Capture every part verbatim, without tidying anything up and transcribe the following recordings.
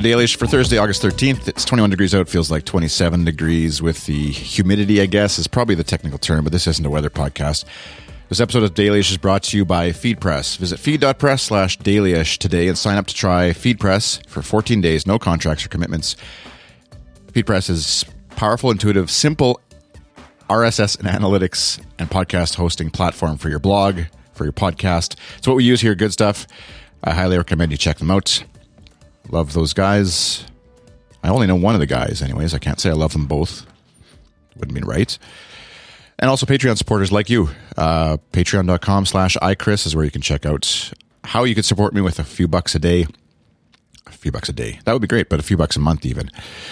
to Dailyish for Thursday, August thirteenth. It's twenty-one degrees out, feels like twenty-seven degrees with the humidity, I guess, is probably the technical term, but this isn't a weather podcast. This episode of Dailyish is brought to you by FeedPress. Visit feed.press slash Dailyish today and sign up to try FeedPress for fourteen days, no contracts or commitments. FeedPress is powerful, intuitive, simple R S S and analytics and podcast hosting platform for your blog, for your podcast. It's what we use here, good stuff. I highly recommend you check them out. Love those guys. I only know one of the guys anyways. I can't say I love them both. Wouldn't be right. And also Patreon supporters like you. Uh, Patreon.com slash iChris is where you can check out how you could support me with a few bucks a day. A few bucks a day. That would be great, but a few bucks a month even.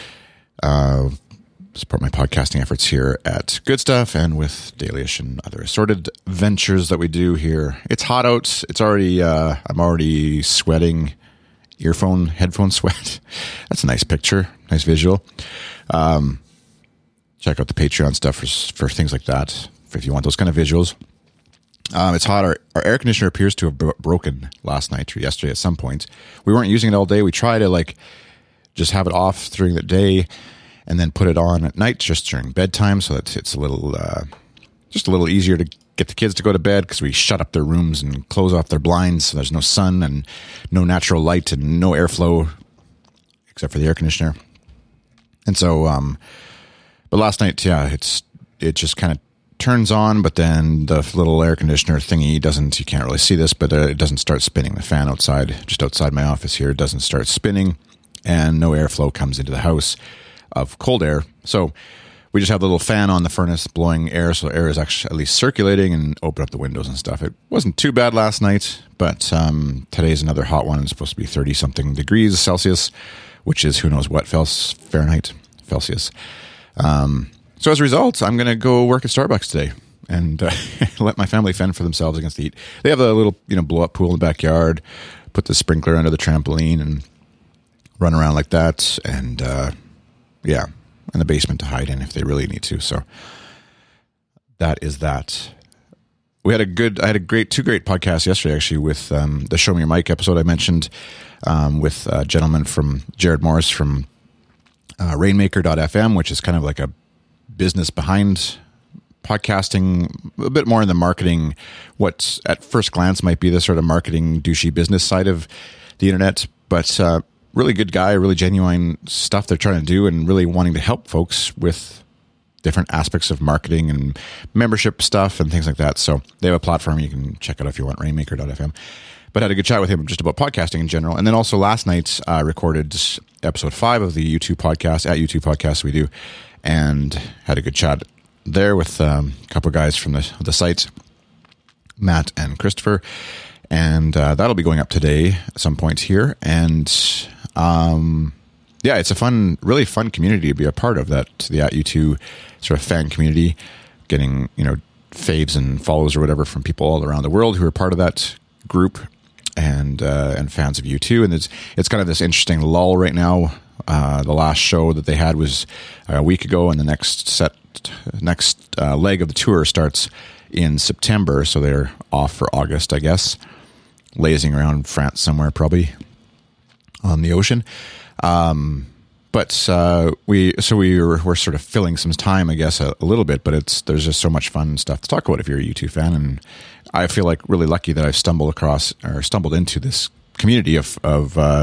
Uh, support my podcasting efforts here at Good Stuff and with Dailyish and other assorted ventures that we do here. It's hot out. It's already, uh, I'm already sweating. Earphone, headphone sweat. That's a nice picture, nice visual. Um, check out the Patreon stuff for, for things like that, if you want those kind of visuals. Um, it's hot. Our, our air conditioner appears to have bro- broken last night or yesterday at some point. We weren't using it all day. We try to like just have it off during the day and then put it on at night just during bedtime so that it's a little, uh, just a little easier to get the kids to go to bed because we shut up their rooms and close off their blinds so there's no sun and no natural light and no airflow except for the air conditioner. And so, um, but last night, yeah, it's it just kind of turns on, but then the little air conditioner thingy doesn't, you can't really see this, but uh, it doesn't start spinning. The fan outside, just outside my office here, doesn't start spinning and no airflow comes into the house of cold air. So we just have the little fan on the furnace blowing air, so air is actually at least circulating and open up the windows and stuff. It wasn't too bad last night, but um, today's another hot one. It's supposed to be thirty-something degrees Celsius, which is who knows what Fahrenheit, Celsius. Um, so as a result, I'm going to go work at Starbucks today and uh, let my family fend for themselves against the heat. They have a little, you know, blow-up pool in the backyard, put the sprinkler under the trampoline and run around like that, and uh, yeah. in the basement to hide in if they really need to. So that is that. We had a good, I had a great, two great podcasts yesterday actually with um, the Show Me Your Mic episode I mentioned um, with a gentleman from Jared Morris from uh, Rainmaker dot f m, which is kind of like a business behind podcasting, a bit more in the marketing, what at first glance might be the sort of marketing douchey business side of the internet, but uh, really good guy, really genuine stuff they're trying to do and really wanting to help folks with different aspects of marketing and membership stuff and things like that. So they have a platform you can check out if you want, Rainmaker dot f m. But I had a good chat with him just about podcasting in general. And then also last night I uh, recorded episode five of the YouTube podcast, at YouTube Podcast we do, and had a good chat there with um, a couple of guys from the, the site, Matt and Christopher. And uh, that'll be going up today at some point here. And um, yeah, it's a fun, really fun community to be a part of, that the At U two sort of fan community, getting, you know, faves and follows or whatever from people all around the world who are part of that group and uh, and fans of U two. And it's it's kind of this interesting lull right now. Uh, the last show that they had was a week ago, and the next set, next uh, leg of the tour starts in September, so they're off for August, I guess. Lazing around France somewhere, probably on the ocean. Um, but uh, we, so we were, we're sort of filling some time, I guess, a, a little bit. But it's there's just so much fun stuff to talk about if you're a U two fan, and I feel like really lucky that I've stumbled across or stumbled into this community of of uh,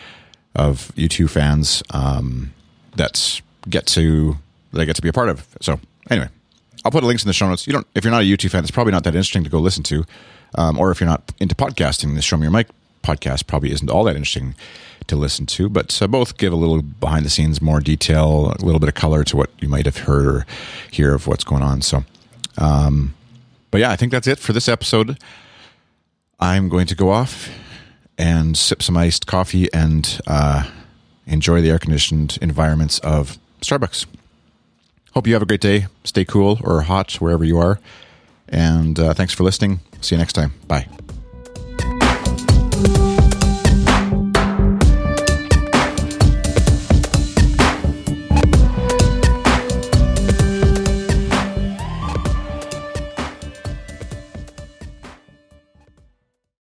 of U two fans um, that get to that I get to be a part of. So anyway, I'll put links in the show notes. You don't, if you're not a U two fan, it's probably not that interesting to go listen to. Um, or if you're not into podcasting, the Show Me Your Mic podcast probably isn't all that interesting to listen to. But uh, both give a little behind the scenes, more detail, a little bit of color to what you might have heard or hear of what's going on. So, um, but yeah, I think that's it for this episode. I'm going to go off and sip some iced coffee and uh, enjoy the air-conditioned environments of Starbucks. Hope you have a great day. Stay cool or hot wherever you are. And uh, thanks for listening. See you next time. Bye.